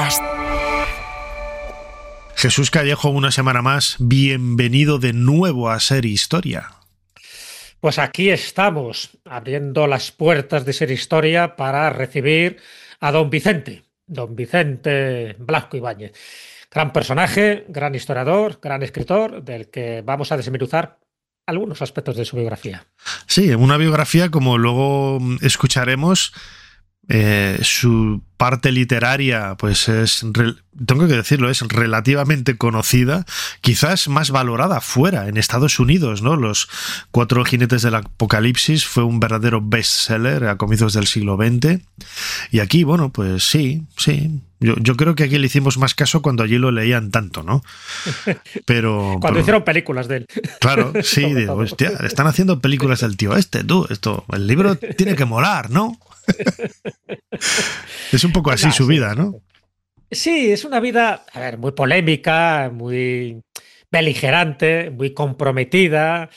Podcast. Jesús Callejo, una semana más, bienvenido de nuevo a Ser Historia. Pues aquí estamos, abriendo las puertas de Ser Historia para recibir a don Vicente Blasco Ibáñez. Gran personaje, gran historiador, gran escritor, del que vamos a desmenuzar algunos aspectos de su biografía. Sí, una biografía, como luego escucharemos, su parte literaria, pues tengo que decirlo, es relativamente conocida, quizás más valorada fuera, en Estados Unidos, ¿no? Los Cuatro jinetes del Apocalipsis fue un verdadero bestseller a comienzos del siglo XX. Y aquí, bueno, pues sí. Yo creo que aquí le hicimos más caso cuando allí lo leían tanto, ¿no? Pero hicieron películas de él. Claro, sí, digo, hostia, le están haciendo películas del tío el libro tiene que molar, ¿no? Es un poco así su vida, ¿no? Sí, es una vida, a ver, muy polémica, muy beligerante, muy comprometida,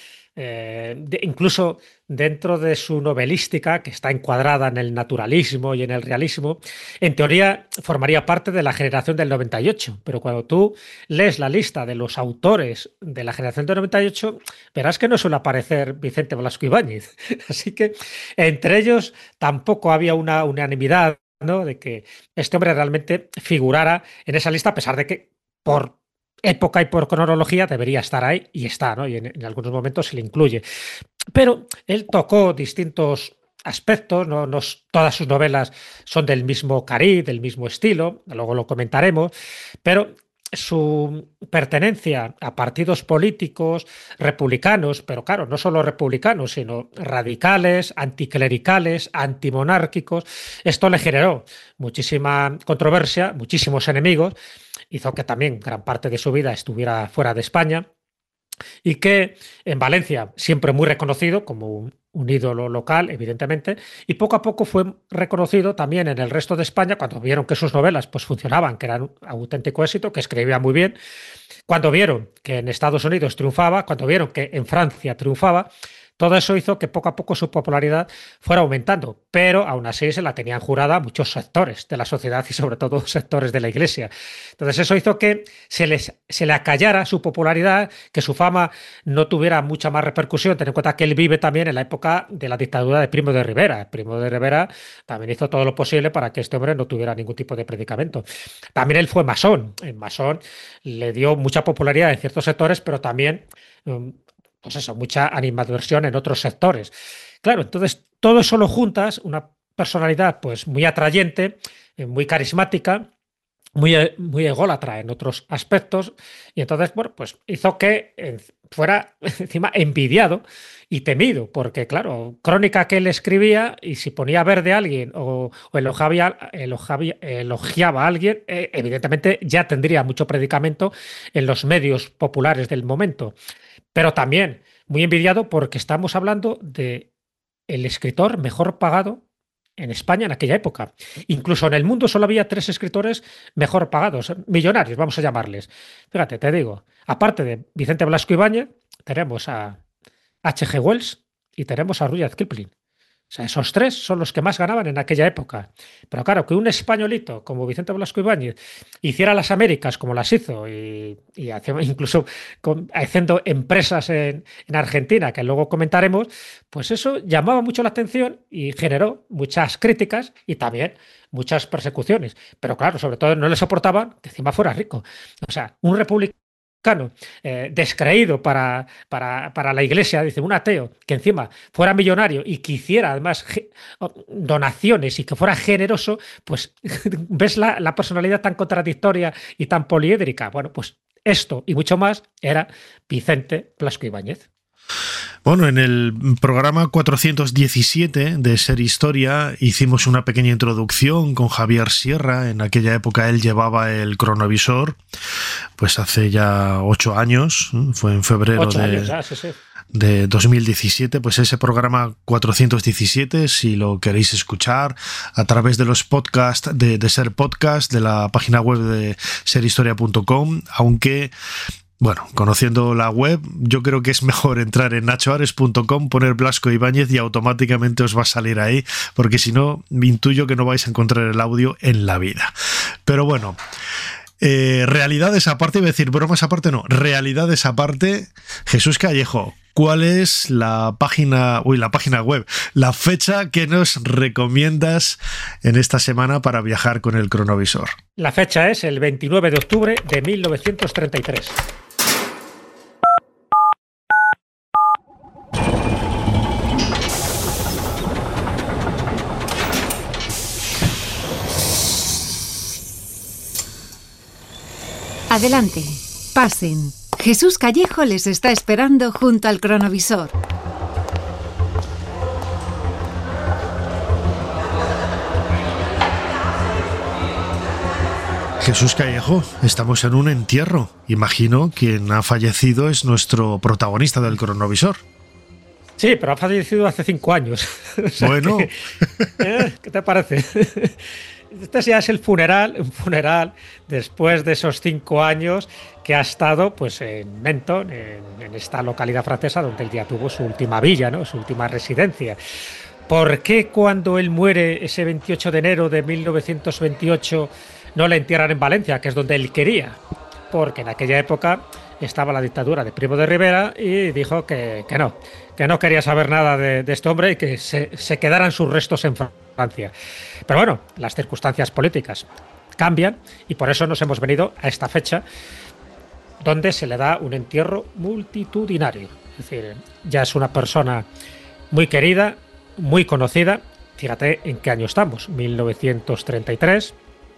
incluso dentro de su novelística, que está encuadrada en el naturalismo y en el realismo, en teoría formaría parte de la generación del 98, pero cuando tú lees la lista de los autores de la generación del 98, verás que no suele aparecer Vicente Blasco Ibáñez. Así que entre ellos tampoco había una unanimidad, ¿no?, de que este hombre realmente figurara en esa lista, a pesar de que por época y por cronología debería estar ahí, y está, ¿no? Y en algunos momentos se le incluye. Pero él tocó distintos aspectos, no todas sus novelas son del mismo cariz, del mismo estilo, luego lo comentaremos, pero su pertenencia a partidos políticos republicanos, pero claro, no solo republicanos, sino radicales, anticlericales, antimonárquicos, esto le generó muchísima controversia, muchísimos enemigos, hizo que también gran parte de su vida estuviera fuera de España, y que en Valencia siempre muy reconocido como un ídolo local, evidentemente, y poco a poco fue reconocido también en el resto de España cuando vieron que sus novelas pues funcionaban, que eran un auténtico éxito, que escribía muy bien, cuando vieron que en Estados Unidos triunfaba, cuando vieron que en Francia triunfaba. Todo eso hizo que poco a poco su popularidad fuera aumentando, pero aún así se la tenían jurada muchos sectores de la sociedad y sobre todo sectores de la Iglesia. Entonces eso hizo que se le acallara su popularidad, que su fama no tuviera mucha más repercusión. Ten en cuenta que él vive también en la época de la dictadura de Primo de Rivera. Primo de Rivera también hizo todo lo posible para que este hombre no tuviera ningún tipo de predicamento. También él fue masón. El masón le dio mucha popularidad en ciertos sectores, pero también pues eso, mucha animadversión en otros sectores. Claro, entonces todo eso lo juntas, una personalidad pues muy atrayente, muy carismática, muy ególatra en otros aspectos, y entonces, bueno, pues hizo que fuera encima envidiado y temido, porque claro, crónica que él escribía, y si ponía verde a alguien o elogiaba a alguien, evidentemente ya tendría mucho predicamento en los medios populares del momento. Pero también muy envidiado porque estamos hablando de el escritor mejor pagado en España en aquella época. Incluso en el mundo solo había 3 escritores mejor pagados, millonarios, vamos a llamarles. Fíjate, te digo, aparte de Vicente Blasco Ibáñez, tenemos a H.G. Wells y tenemos a Rudyard Kipling. O sea, esos 3 son los que más ganaban en aquella época. Pero claro, que un españolito como Vicente Blasco Ibáñez hiciera las Américas como las hizo y incluso haciendo empresas en Argentina, que luego comentaremos, pues eso llamaba mucho la atención y generó muchas críticas y también muchas persecuciones. Pero claro, sobre todo no le soportaban que encima fuera rico. O sea, un republicano descreído para la Iglesia, dice, un ateo que encima fuera millonario y que hiciera además donaciones y que fuera generoso, pues ves la personalidad tan contradictoria y tan poliédrica. Bueno, pues esto y mucho más era Vicente Blasco Ibáñez. Bueno, en el programa 417 de Ser Historia hicimos una pequeña introducción con Javier Sierra. En aquella época él llevaba el cronovisor, pues hace ya 8 años, fue en febrero de 2017, pues ese programa 417, si lo queréis escuchar a través de los podcasts de Ser Podcast, de la página web de serhistoria.com, aunque bueno, conociendo la web, yo creo que es mejor entrar en nachoares.com, poner Blasco Ibáñez y automáticamente os va a salir ahí, porque si no, me intuyo que no vais a encontrar el audio en la vida. Pero bueno, realidades aparte, iba a decir bromas aparte, no, realidades aparte, Jesús Callejo, ¿cuál es la página web, la fecha que nos recomiendas en esta semana para viajar con el cronovisor? La fecha es el 29 de octubre de 1933. Adelante, pasen. Jesús Callejo les está esperando junto al cronovisor. Jesús Callejo, estamos en un entierro. Imagino quien ha fallecido es nuestro protagonista del cronovisor. Sí, pero ha fallecido hace 5 años. O sea bueno. ¿Qué te parece? Este ya es un funeral después de esos 5 años que ha estado pues en Menton, en esta localidad francesa donde él ya tuvo su última villa, ¿no? Su última residencia. ¿Por qué cuando él muere ese 28 de enero de 1928 no le entierran en Valencia, que es donde él quería? Porque en aquella época estaba la dictadura de Primo de Rivera y dijo que no quería saber nada de este hombre y que se quedaran sus restos en Francia. Pero bueno, las circunstancias políticas cambian y por eso nos hemos venido a esta fecha donde se le da un entierro multitudinario. Es decir, ya es una persona muy querida, muy conocida. Fíjate en qué año estamos, 1933,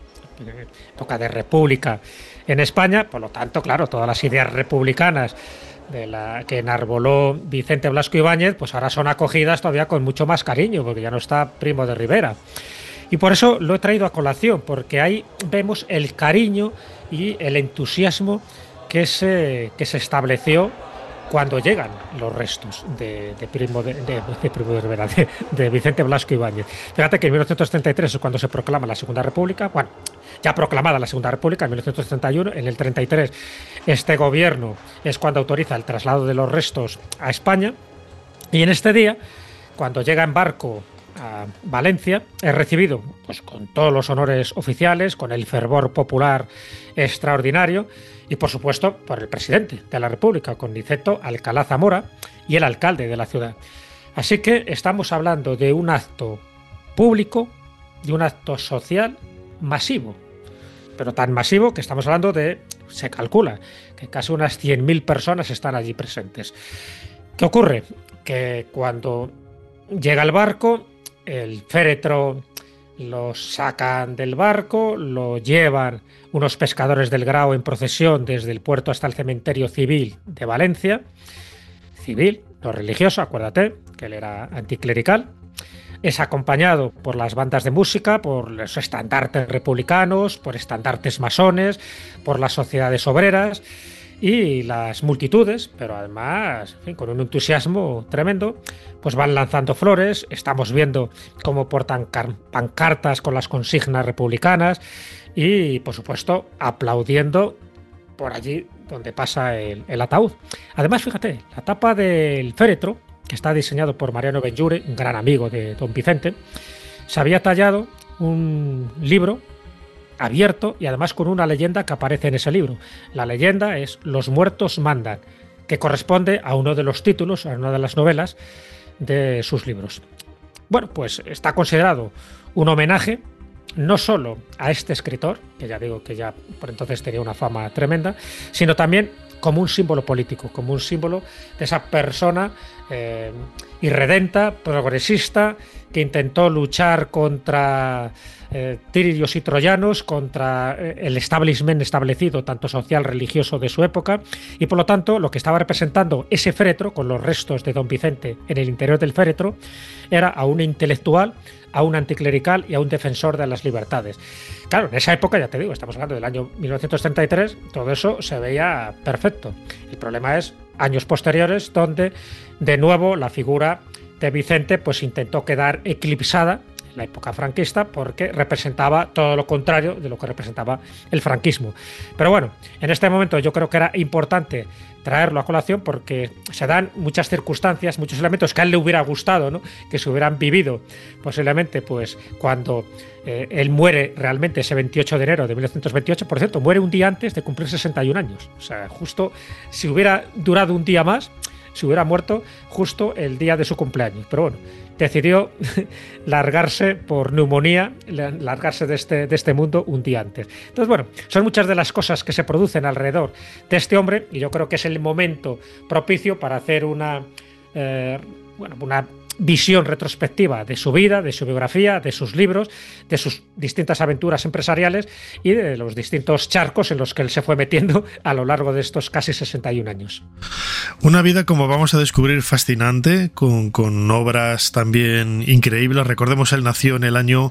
época de república en España, por lo tanto, claro, todas las ideas republicanas de la que enarboló Vicente Blasco Ibáñez, pues ahora son acogidas todavía con mucho más cariño, porque ya no está Primo de Rivera. Y por eso lo he traído a colación, porque ahí vemos el cariño y el entusiasmo que se estableció cuando llegan los restos de Primo de Rivera, de Vicente Blasco Ibáñez. Fíjate que en 1933 es cuando se proclama la Segunda República, bueno, ya proclamada la Segunda República en 1931, en el 33 este gobierno es cuando autoriza el traslado de los restos a España, y en este día, cuando llega en barco a Valencia, es recibido pues con todos los honores oficiales, con el fervor popular extraordinario y por supuesto por el presidente de la República, con Niceto Alcalá Zamora y el alcalde de la ciudad. Así que estamos hablando de un acto público, de un acto social masivo, pero tan masivo que estamos hablando de, se calcula, que casi unas 100.000 personas están allí presentes. ¿Qué ocurre? Que cuando llega el barco, el féretro lo sacan del barco, lo llevan unos pescadores del Grao en procesión desde el puerto hasta el cementerio civil de Valencia. Civil, no religioso, acuérdate que él era anticlerical. Es acompañado por las bandas de música, por los estandartes republicanos, por estandartes masones, por las sociedades obreras y las multitudes, pero además, en fin, con un entusiasmo tremendo, pues van lanzando flores. Estamos viendo cómo portan pancartas con las consignas republicanas y, por supuesto, aplaudiendo por allí donde pasa el ataúd. Además, fíjate, la tapa del féretro, que está diseñado por Mariano Benlliure, un gran amigo de don Vicente, se había tallado un libro abierto y además con una leyenda que aparece en ese libro. La leyenda es Los muertos mandan, que corresponde a uno de los títulos, a una de las novelas de sus libros. Bueno, pues está considerado un homenaje no solo a este escritor, que ya digo que ya por entonces tenía una fama tremenda, sino también como un símbolo político, como un símbolo de esa persona irredenta, progresista, que intentó luchar contra tirios y troyanos, contra el establishment establecido, tanto social, religioso de su época, y por lo tanto lo que estaba representando ese féretro, con los restos de don Vicente en el interior del féretro, era a un intelectual, a un anticlerical y a un defensor de las libertades. Claro, en esa época, ya te digo, estamos hablando del año 1933, todo eso se veía perfecto. El problema es años posteriores, donde de nuevo la figura de Vicente pues intentó quedar eclipsada la época franquista, porque representaba todo lo contrario de lo que representaba el franquismo. Pero bueno, en este momento yo creo que era importante traerlo a colación porque se dan muchas circunstancias, muchos elementos que a él le hubiera gustado, ¿no?, que se hubieran vivido posiblemente pues cuando él muere realmente ese 28 de enero de 1928. Por cierto, muere un día antes de cumplir 61 años. O sea, justo si hubiera durado un día más, se hubiera muerto justo el día de su cumpleaños. Pero bueno, decidió largarse por neumonía, largarse de este mundo un día antes. Entonces, bueno, son muchas de las cosas que se producen alrededor de este hombre, y yo creo que es el momento propicio para hacer una visión retrospectiva de su vida, de su biografía, de sus libros, de sus distintas aventuras empresariales y de los distintos charcos en los que él se fue metiendo a lo largo de estos casi 61 años. Una vida, como vamos a descubrir, fascinante, con obras también increíbles. Recordemos, él nació en el año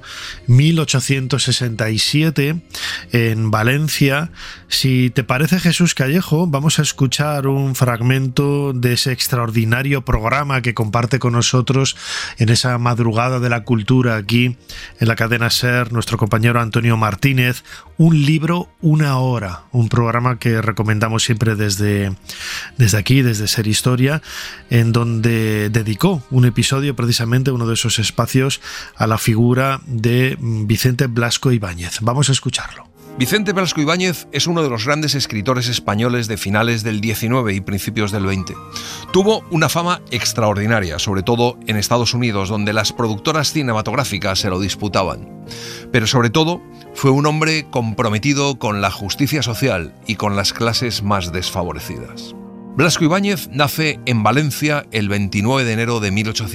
1867 en Valencia. Si te parece, Jesús Callejo, vamos a escuchar un fragmento de ese extraordinario programa que comparte con nosotros en esa madrugada de la cultura aquí en la cadena SER nuestro compañero Antonio Martínez. Un libro, una hora, un programa que recomendamos siempre desde aquí, desde Ser Historia, en donde dedicó un episodio, precisamente uno de esos espacios, a la figura de Vicente Blasco Ibáñez. Vamos a escucharlo. Vicente Blasco Ibáñez es uno de los grandes escritores españoles de finales del XIX y principios del XX. Tuvo una fama extraordinaria, sobre todo en Estados Unidos, donde las productoras cinematográficas se lo disputaban. Pero sobre todo, fue un hombre comprometido con la justicia social y con las clases más desfavorecidas. Blasco Ibáñez nace en Valencia el 29 de enero de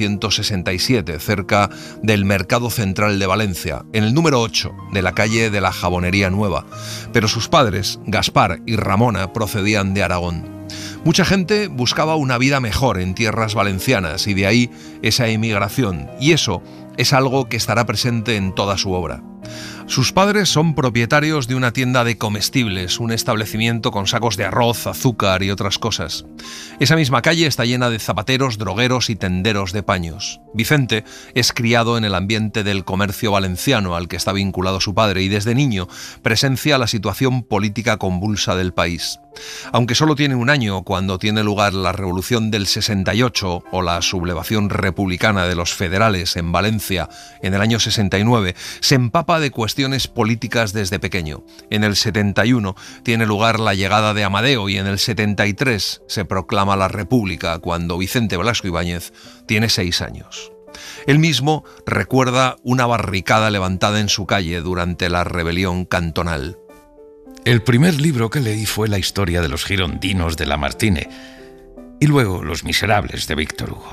1867, cerca del Mercado Central de Valencia, en el número 8 de la calle de la Jabonería Nueva. Pero sus padres, Gaspar y Ramona, procedían de Aragón. Mucha gente buscaba una vida mejor en tierras valencianas y de ahí esa emigración, y eso es algo que estará presente en toda su obra. Sus padres son propietarios de una tienda de comestibles, un establecimiento con sacos de arroz, azúcar y otras cosas. Esa misma calle está llena de zapateros, drogueros y tenderos de paños. Vicente es criado en el ambiente del comercio valenciano al que está vinculado su padre y desde niño presencia la situación política convulsa del país. Aunque solo tiene un año cuando tiene lugar la Revolución del 68 o la sublevación republicana de los federales en Valencia en el año 69, se empapa de cuestiones políticas desde pequeño. En el 71 tiene lugar la llegada de Amadeo y en el 73 se proclama la República cuando Vicente Blasco Ibáñez tiene 6 años. Él mismo recuerda una barricada levantada en su calle durante la rebelión cantonal. El primer libro que leí fue la historia de los girondinos de Lamartine y luego Los Miserables de Víctor Hugo.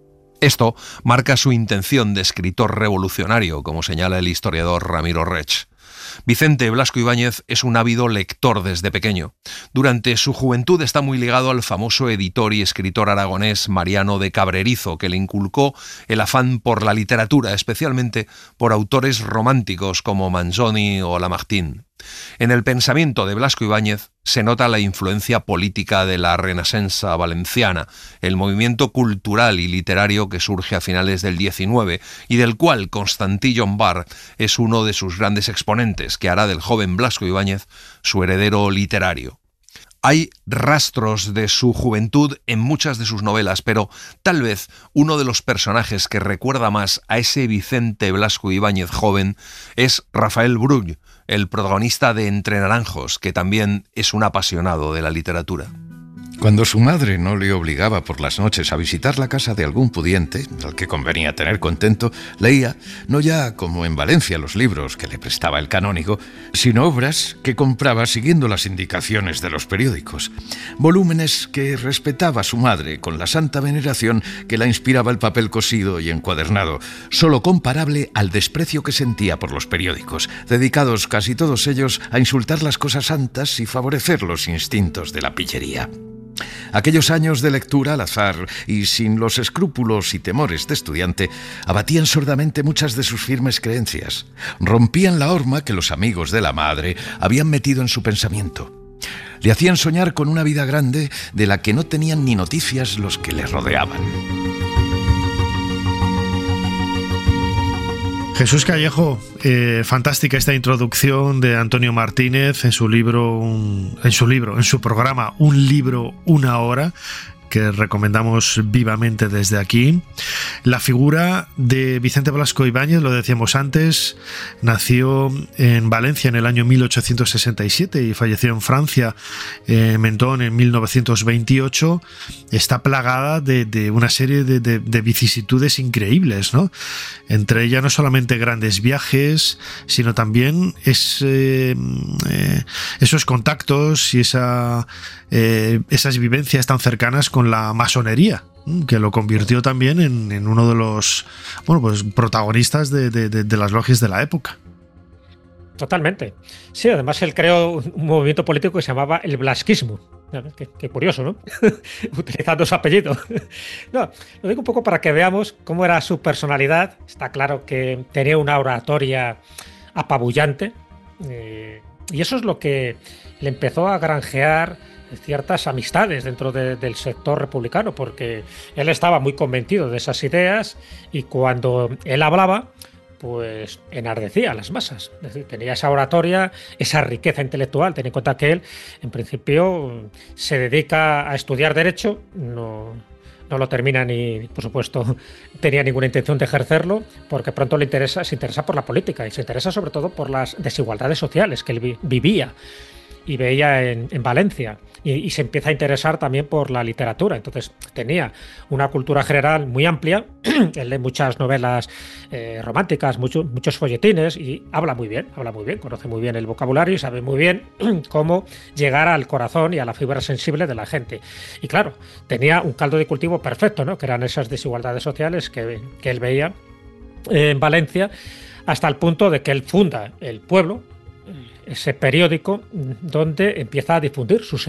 Esto marca su intención de escritor revolucionario, como señala el historiador Ramiro Rech. Vicente Blasco Ibáñez es un ávido lector desde pequeño. Durante su juventud está muy ligado al famoso editor y escritor aragonés Mariano de Cabrerizo, que le inculcó el afán por la literatura, especialmente por autores románticos como Manzoni o Lamartine. En el pensamiento de Blasco Ibáñez se nota la influencia política de la Renacença valenciana, el movimiento cultural y literario que surge a finales del XIX y del cual Constantí Llombart es uno de sus grandes exponentes, que hará del joven Blasco Ibáñez su heredero literario. Hay rastros de su juventud en muchas de sus novelas, pero tal vez uno de los personajes que recuerda más a ese Vicente Blasco Ibáñez joven es Rafael Brull, el protagonista de Entre Naranjos, que también es un apasionado de la literatura. Cuando su madre no le obligaba por las noches a visitar la casa de algún pudiente, al que convenía tener contento, leía, no ya como en Valencia los libros que le prestaba el canónigo, sino obras que compraba siguiendo las indicaciones de los periódicos. Volúmenes que respetaba su madre con la santa veneración que la inspiraba el papel cosido y encuadernado, solo comparable al desprecio que sentía por los periódicos, dedicados casi todos ellos a insultar las cosas santas y favorecer los instintos de la pillería. Aquellos años de lectura al azar y sin los escrúpulos y temores de estudiante abatían sordamente muchas de sus firmes creencias, rompían la horma que los amigos de la madre habían metido en su pensamiento. Le hacían soñar con una vida grande de la que no tenían ni noticias los que le rodeaban. Jesús Callejo, fantástica esta introducción de Antonio Martínez en su programa Un libro, una hora, que recomendamos vivamente desde aquí. La figura de Vicente Blasco Ibáñez, lo decíamos antes, nació en Valencia en el año 1867 y falleció en Francia, Mentón, en 1928. Está plagada de una serie de vicisitudes increíbles, ¿no? Entre ellas no solamente grandes viajes, sino también esos contactos y esas vivencias tan cercanas con la masonería, que lo convirtió también en uno de los protagonistas de las logias de la época. Totalmente. Sí, además él creó un movimiento político que se llamaba el blasquismo. Qué curioso, ¿no? Utilizando su apellido. No, lo digo un poco para que veamos cómo era su personalidad. Está claro que tenía una oratoria apabullante, y eso es lo que le empezó a granjear ciertas amistades dentro del sector republicano, porque él estaba muy convencido de esas ideas y cuando él hablaba, pues enardecía a las masas. Es decir, tenía esa oratoria, esa riqueza intelectual. Ten en cuenta que él, en principio, se dedica a estudiar Derecho, no lo termina ni, por supuesto, tenía ninguna intención de ejercerlo, porque pronto se interesa por la política y se interesa sobre todo por las desigualdades sociales que él vivía y veía en Valencia. Y se empieza a interesar también por la literatura. Entonces tenía una cultura general muy amplia. Él lee muchas novelas románticas, muchos folletines, y habla muy bien, conoce muy bien el vocabulario y sabe muy bien cómo llegar al corazón y a la fibra sensible de la gente. Y claro, tenía un caldo de cultivo perfecto, ¿no? Que eran esas desigualdades sociales que él veía en Valencia, hasta el punto de que él funda El Pueblo, ese periódico donde empieza a difundir sus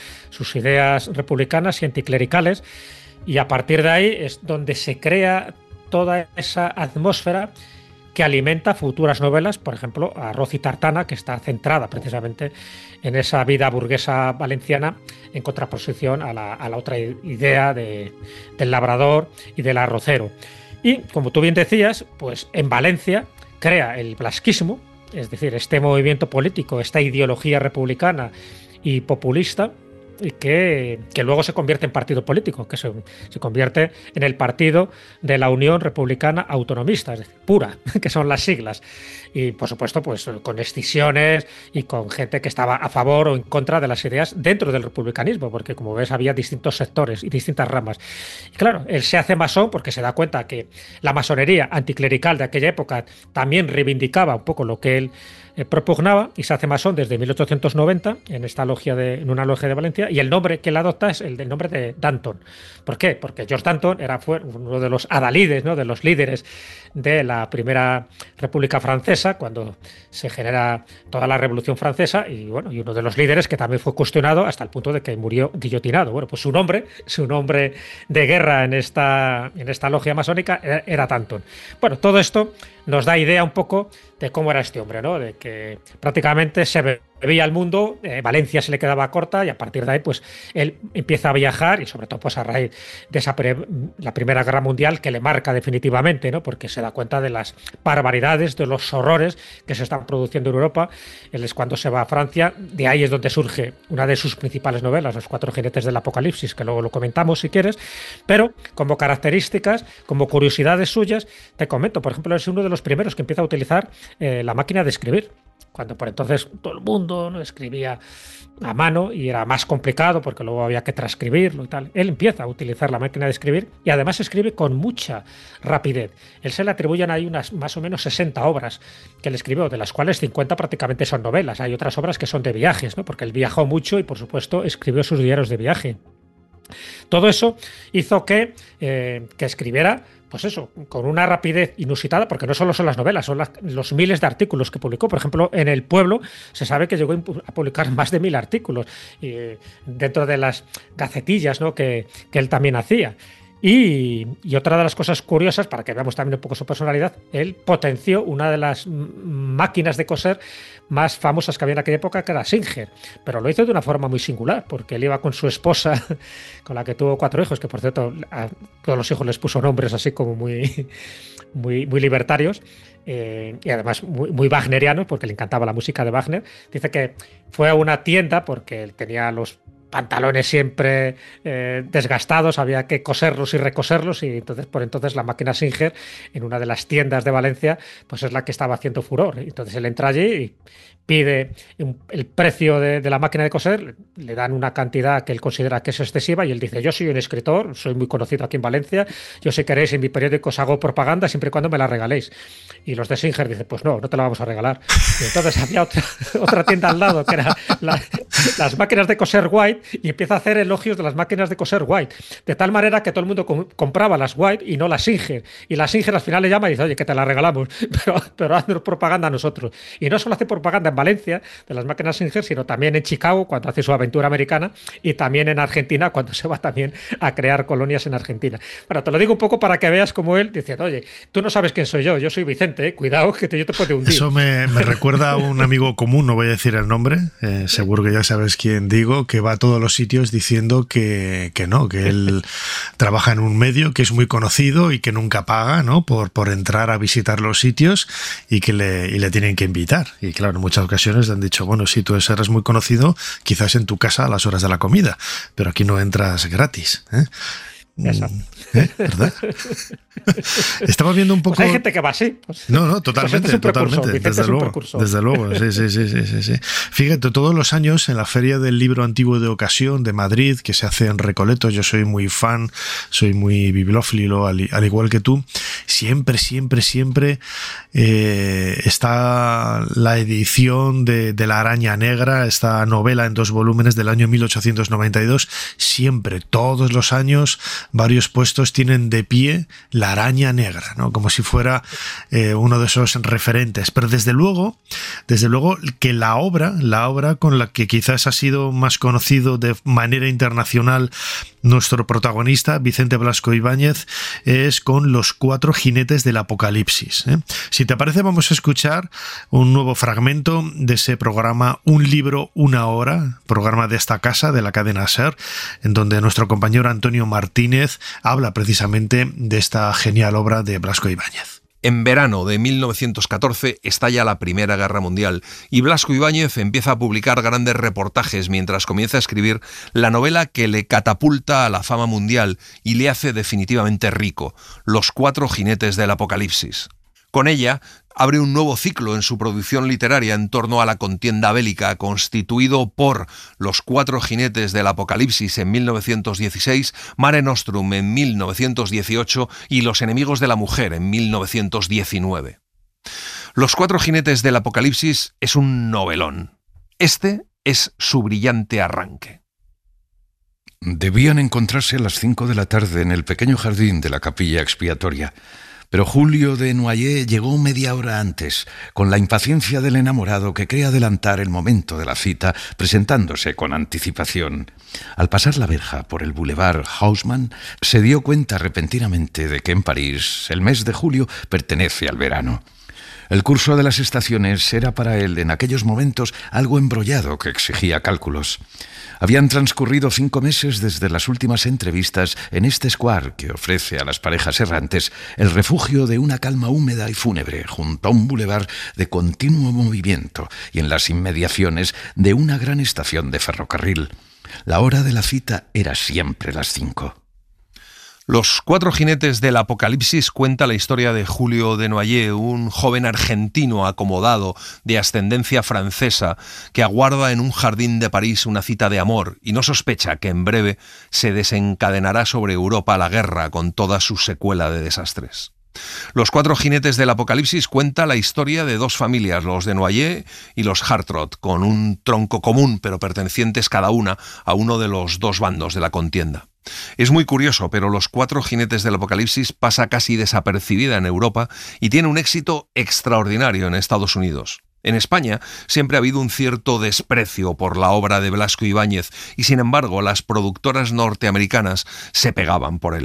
ideas republicanas y anticlericales, y a partir de ahí es donde se crea toda esa atmósfera que alimenta futuras novelas, por ejemplo, Arroz y Tartana, que está centrada precisamente en esa vida burguesa valenciana en contraposición a la otra idea del labrador y del arrocero. Y, como tú bien decías, pues en Valencia crea el blasquismo, es decir, este movimiento político, esta ideología republicana y populista, y que luego se convierte en partido político, que se convierte en el partido de la Unión Republicana Autonomista, es decir, PURA, que son las siglas. Y, por supuesto, pues con escisiones y con gente que estaba a favor o en contra de las ideas dentro del republicanismo, porque, como ves, había distintos sectores y distintas ramas. Y claro, él se hace masón porque se da cuenta que la masonería anticlerical de aquella época también reivindicaba un poco lo que él propugnaba, y se hace masón desde 1890 en una logia de Valencia, y el nombre que él adopta es el del nombre de Danton. ¿Por qué? Porque George Danton fue uno de los adalides, ¿no?, de los líderes de la primera República Francesa, cuando se genera toda la Revolución Francesa, y uno de los líderes que también fue cuestionado hasta el punto de que murió guillotinado. Bueno, pues su nombre de guerra en esta logia masónica era Danton. Bueno, todo esto nos da idea un poco de cómo era este hombre, ¿no? De que prácticamente se veía el mundo, Valencia se le quedaba corta, y a partir de ahí pues él empieza a viajar, y sobre todo pues a raíz de la Primera Guerra Mundial, que le marca definitivamente, ¿no? Porque se da cuenta de las barbaridades, de los horrores que se están produciendo en Europa. Él es cuando se va a Francia, de ahí es donde surge una de sus principales novelas, Los Cuatro Jinetes del Apocalipsis, que luego lo comentamos si quieres, pero como características, como curiosidades suyas, te comento, por ejemplo, es uno de los primeros que empieza a utilizar la máquina de escribir, cuando por entonces todo el mundo, ¿no?, escribía a mano y era más complicado porque luego había que transcribirlo y tal. Él empieza a utilizar la máquina de escribir y además escribe con mucha rapidez. Él se le atribuyen ahí unas más o menos 60 obras que él escribió, de las cuales 50 prácticamente son novelas. Hay otras obras que son de viajes, ¿no?, porque él viajó mucho y, por supuesto, escribió sus diarios de viaje. Todo eso hizo que escribiera, pues eso, con una rapidez inusitada, porque no solo son las novelas, son los miles de artículos que publicó. Por ejemplo, en El Pueblo se sabe que llegó a publicar más de 1000 artículos dentro de las gacetillas, ¿no?, que él también hacía. Y otra de las cosas curiosas, para que veamos también un poco su personalidad, él potenció una de las máquinas de coser más famosas que había en aquella época, que era Singer, pero lo hizo de una forma muy singular, porque él iba con su esposa, con la que tuvo 4 hijos, que por cierto a todos los hijos les puso nombres así como muy libertarios, y además muy wagnerianos, porque le encantaba la música de Wagner. Dice que fue a una tienda porque él tenía los pantalones siempre desgastados, había que coserlos y recoserlos, y entonces por entonces la máquina Singer en una de las tiendas de Valencia pues es la que estaba haciendo furor. Entonces él entra allí y pide el precio de la máquina de coser, le dan una cantidad que él considera que es excesiva y él dice: yo soy un escritor, soy muy conocido aquí en Valencia, yo si queréis en mi periódico os hago propaganda siempre y cuando me la regaléis. Y los de Singer dicen: pues no te la vamos a regalar. Y entonces había otra tienda al lado que era las máquinas de coser White, y empieza a hacer elogios de las máquinas de coser White, de tal manera que todo el mundo compraba las White y no las Singer, y la Singer al final le llama y dice: oye, que te la regalamos, pero haznos propaganda a nosotros. Y no solo hace propaganda en Valencia de las máquinas Singer, sino también en Chicago cuando hace su aventura americana, y también en Argentina cuando se va también a crear colonias en Argentina. Bueno, te lo digo un poco para que veas como él dice: oye, tú no sabes quién soy yo soy Vicente, cuidado que yo te puedo hundir. Eso me recuerda a un amigo común, no voy a decir el nombre, seguro que ya sabes quién digo, que va a todos los sitios diciendo que no, que él trabaja en un medio que es muy conocido y que nunca paga, ¿no?, por entrar a visitar los sitios, y que le tienen que invitar. Y claro, en muchas ocasiones le han dicho: bueno, si tú eres muy conocido, quizás en tu casa a las horas de la comida, pero aquí no entras gratis, ¿eh? Eso. ¿Verdad? Estaba viendo un poco... Pues hay gente que va así. Pues, no, totalmente, pues totalmente, desde luego, sí. Fíjate, todos los años en la Feria del Libro Antiguo de Ocasión de Madrid, que se hace en Recoletos, yo soy muy fan, soy muy bibliófilo, al igual que tú, siempre está la edición de La Araña Negra, esta novela en 2 volúmenes del año 1892, siempre, todos los años, varios puestos tienen de pie La Araña Negra, ¿no?, como si fuera uno de esos referentes. Pero desde luego que la obra con la que quizás ha sido más conocido de manera internacional nuestro protagonista, Vicente Blasco Ibáñez, es con Los 4 jinetes del Apocalipsis, ¿eh? Si te parece, vamos a escuchar un nuevo fragmento de ese programa Un libro, una hora, programa de esta casa, de la cadena SER, en donde nuestro compañero Antonio Martínez habla precisamente de esta genial obra de Blasco Ibáñez. En verano de 1914 estalla la Primera Guerra Mundial y Blasco Ibáñez empieza a publicar grandes reportajes mientras comienza a escribir la novela que le catapulta a la fama mundial y le hace definitivamente rico, Los 4 jinetes del Apocalipsis. Con ella abre un nuevo ciclo en su producción literaria en torno a la contienda bélica, constituido por Los 4 jinetes del Apocalipsis en 1916, Mare Nostrum en 1918 y Los enemigos de la mujer en 1919. Los 4 jinetes del Apocalipsis es un novelón. Este es su brillante arranque. Debían encontrarse a las 5 de la tarde en el pequeño jardín de la capilla expiatoria. Pero Julio Desnoyers llegó media hora antes, con la impaciencia del enamorado que cree adelantar el momento de la cita, presentándose con anticipación. Al pasar la verja por el Boulevard Haussmann, se dio cuenta repentinamente de que en París el mes de julio pertenece al verano. El curso de las estaciones era para él en aquellos momentos algo embrollado que exigía cálculos. Habían transcurrido 5 meses desde las últimas entrevistas en este square que ofrece a las parejas errantes el refugio de una calma húmeda y fúnebre junto a un bulevar de continuo movimiento y en las inmediaciones de una gran estación de ferrocarril. La hora de la cita era siempre las 5. Los 4 jinetes del Apocalipsis cuenta la historia de Julio Desnoyers, un joven argentino acomodado de ascendencia francesa que aguarda en un jardín de París una cita de amor y no sospecha que en breve se desencadenará sobre Europa la guerra con toda su secuela de desastres. Los 4 jinetes del Apocalipsis cuenta la historia de 2 familias, los Desnoyers y los Hartrott, con un tronco común pero pertenecientes cada una a uno de los 2 bandos de la contienda. Es muy curioso, pero Los 4 jinetes del Apocalipsis pasa casi desapercibida en Europa y tiene un éxito extraordinario en Estados Unidos. En España siempre ha habido un cierto desprecio por la obra de Blasco Ibáñez y, sin embargo, las productoras norteamericanas se pegaban por él.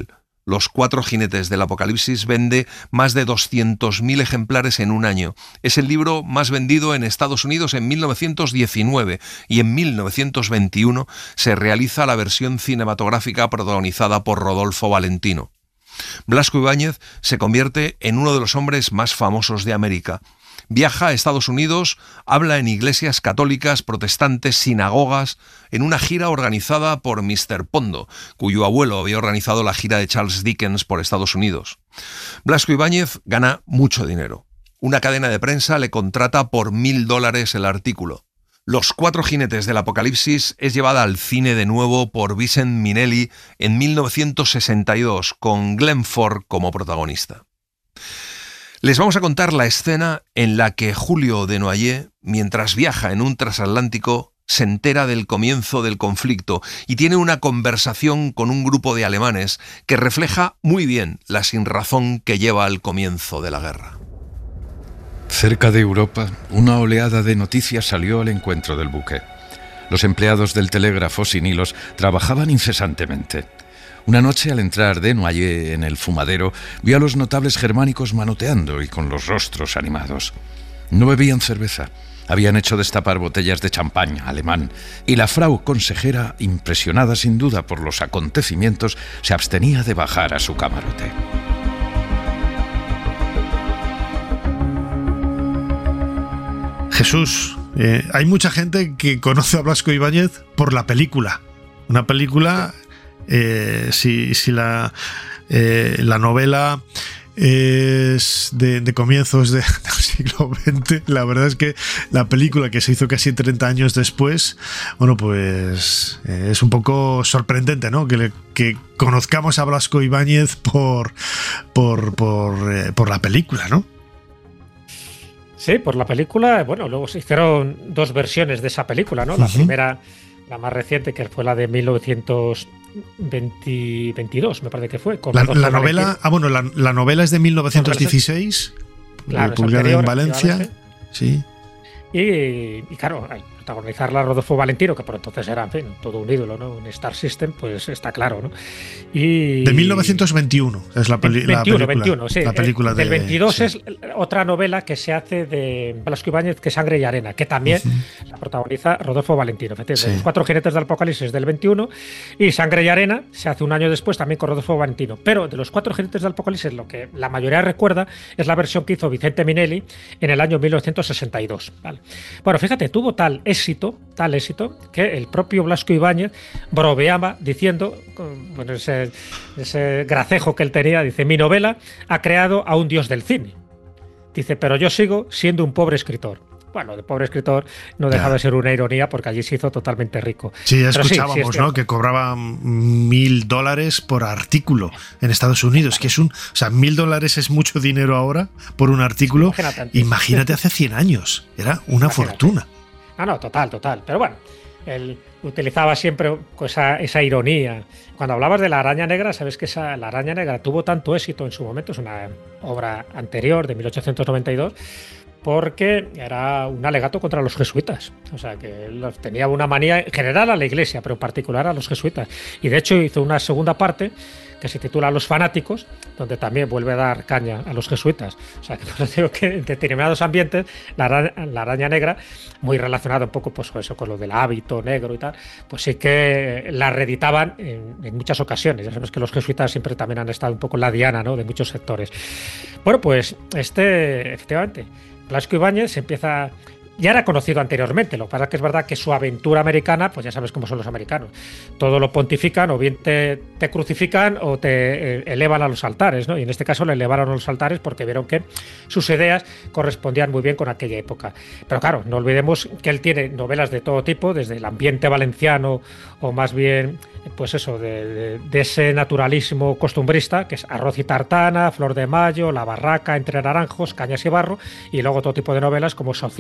Los 4 jinetes del Apocalipsis vende más de 200.000 ejemplares en un año. Es el libro más vendido en Estados Unidos en 1919 y en 1921 se realiza la versión cinematográfica protagonizada por Rodolfo Valentino. Blasco Ibáñez se convierte en uno de los hombres más famosos de América. Viaja a Estados Unidos, habla en iglesias católicas, protestantes, sinagogas, en una gira organizada por Mr. Pondo, cuyo abuelo había organizado la gira de Charles Dickens por Estados Unidos. Blasco Ibáñez gana mucho dinero. Una cadena de prensa le contrata por $1.000 el artículo. Los 4 jinetes del Apocalipsis es llevada al cine de nuevo por Vincent Minnelli en 1962, con Glenn Ford como protagonista. Les vamos a contar la escena en la que Julio Desnoyers, mientras viaja en un transatlántico, se entera del comienzo del conflicto y tiene una conversación con un grupo de alemanes que refleja muy bien la sinrazón que lleva al comienzo de la guerra. Cerca de Europa, una oleada de noticias salió al encuentro del buque. Los empleados del telégrafo sin hilos trabajaban incesantemente. Una noche, al entrar Desnoyers en el fumadero, vio a los notables germánicos manoteando y con los rostros animados. No bebían cerveza, habían hecho destapar botellas de champaña alemán, y la frau consejera, impresionada sin duda por los acontecimientos, se abstenía de bajar a su camarote. Jesús, hay mucha gente que conoce a Blasco Ibáñez por la película. Una película... si la novela es de comienzos del siglo XX, la verdad es que la película, que se hizo casi 30 años después, bueno, pues es un poco sorprendente, ¿no? Que conozcamos a Blasco Ibáñez por la película, ¿no? Sí, por la película. Bueno, luego se hicieron 2 versiones de esa película, ¿no? La primera, la más reciente, que fue la de 1922, me parece que fue. Con la novela, la novela es de 1916, claro, publicada en Valencia. Sí. Y claro, al protagonizarla Rodolfo Valentino, que por entonces era, en fin, todo un ídolo, ¿no? Un Star System, pues está claro, ¿no? Y de 1921 es la película. 21, sí. La película del 22 sí. Es otra novela que se hace de Blasco Ibáñez, que es Sangre y Arena, que también la protagoniza Rodolfo Valentino. Sí. Los 4 jinetes del Apocalipsis del 21 y Sangre y Arena se hace un año después también con Rodolfo Valentino. Pero de los 4 jinetes del Apocalipsis, lo que la mayoría recuerda es la versión que hizo Vicente Minnelli en el año 1962. ¿Vale? Bueno, fíjate, tuvo tal éxito que el propio Blasco Ibáñez bromeaba diciendo, bueno, ese gracejo que él tenía, dice: mi novela ha creado a un dios del cine. Dice, pero yo sigo siendo un pobre escritor. Bueno, de pobre escritor no dejaba de ser una ironía, porque allí se hizo totalmente rico. Sí, escuchábamos, ¿no? Que cobraba $1.000 por artículo en Estados Unidos, que es $1.000 es mucho dinero ahora por un artículo. Imagínate hace 100 años, era una fortuna. No, total. Pero bueno, él utilizaba siempre esa ironía. Cuando hablabas de La Araña Negra, sabes que La Araña Negra tuvo tanto éxito en su momento, es una obra anterior, de 1892, porque era un alegato contra los jesuitas. O sea, que él tenía una manía en general a la Iglesia, pero en particular a los jesuitas. Y de hecho hizo una segunda parte que se titula Los fanáticos, donde también vuelve a dar caña a los jesuitas. O sea, que por eso digo que en determinados ambientes la araña negra, muy relacionada un poco pues eso, con lo del hábito negro y tal, pues sí que la reeditaban en muchas ocasiones. Ya sabes que los jesuitas siempre también han estado un poco en la diana, ¿no?, de muchos sectores. Bueno, pues efectivamente, Blasco Ibáñez empieza... Ya era conocido anteriormente, lo que pasa es que es verdad que su aventura americana, pues ya sabes cómo son los americanos. Todo lo pontifican, o bien te crucifican o te elevan a los altares, ¿no? Y en este caso le elevaron a los altares porque vieron que sus ideas correspondían muy bien con aquella época. Pero claro, no olvidemos que él tiene novelas de todo tipo, desde el ambiente valenciano o más bien, pues eso, de ese naturalismo costumbrista, que es Arroz y tartana, Flor de mayo, La barraca, Entre naranjos, Cañas y barro, y luego todo tipo de novelas como sociales y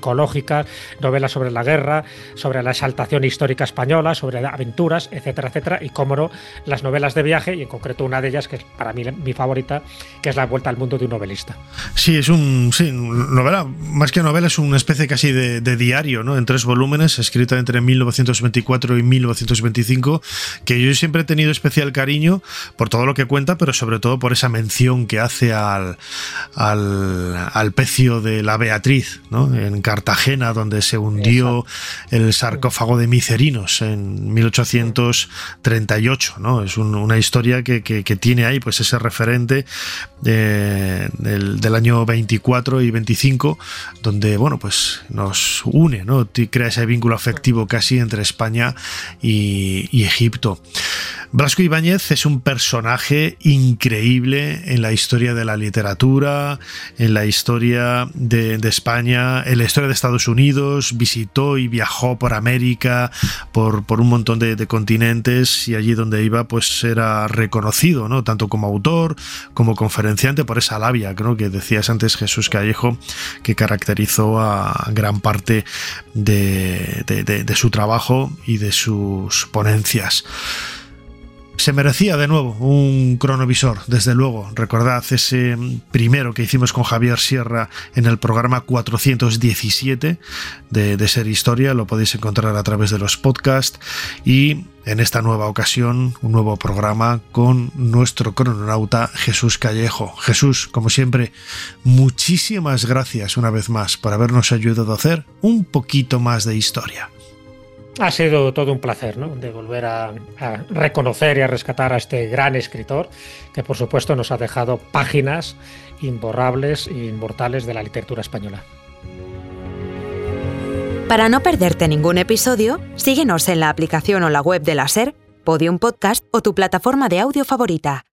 psicológicas, novelas sobre la guerra, sobre la exaltación histórica española, sobre aventuras, etcétera, etcétera, y cómo no, las novelas de viaje, y en concreto una de ellas, que es para mí mi favorita, que es La vuelta al mundo de un novelista. Sí, es novela, más que novela, es una especie casi de diario, ¿no? En 3 volúmenes, escrita entre 1924 y 1925, que yo siempre he tenido especial cariño por todo lo que cuenta, pero sobre todo por esa mención que hace al pecio de la Beatriz, ¿no? En Cartagena, donde se hundió el sarcófago de Micerinos en 1838, ¿no? Es una historia que tiene ahí pues ese referente del año 24 y 25, donde bueno, pues nos une, ¿no? Crea ese vínculo afectivo casi entre España y Egipto. Blasco Ibáñez es un personaje increíble en la historia de la literatura, en la historia de España, en la historia de Estados Unidos. Visitó y viajó por América, por un montón de continentes, y allí donde iba pues era reconocido, ¿no? Tanto como autor como conferenciante, por esa labia, ¿no? Que decías antes, Jesús Callejo, que caracterizó a gran parte de su trabajo y de sus ponencias. Se merecía de nuevo un cronovisor, desde luego. Recordad ese primero que hicimos con Javier Sierra en el programa 417 de Ser Historia, lo podéis encontrar a través de los podcasts, y en esta nueva ocasión un nuevo programa con nuestro crononauta Jesús Callejo. Jesús, como siempre, muchísimas gracias una vez más por habernos ayudado a hacer un poquito más de historia. Ha sido todo un placer, ¿no? De volver a reconocer y a rescatar a este gran escritor que, por supuesto, nos ha dejado páginas imborrables e inmortales de la literatura española. Para no perderte ningún episodio, síguenos en la aplicación o la web de la SER, Podium Podcast o tu plataforma de audio favorita.